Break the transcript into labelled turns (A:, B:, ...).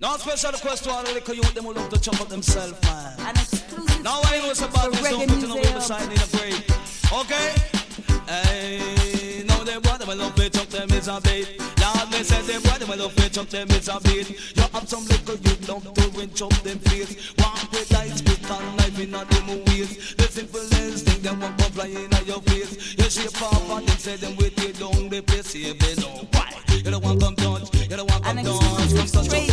A: Now special request to all the little youth, them who love to chop up themselves, man.
B: An exclusive
A: now I know it's about this, don't put no way beside in a break. Okay? Hey, now they boy, them love to chop them is a beat. Lord, me say they boy, them love to chop them is a beat. You have some little youth love to win chop them face. Walk with lights, with a knife in a them waist. The simplest thing, them won't come flying in your face. You shape off and them say them with you down the place. You know why? You don't want come touch, you don't want come touch. Come touch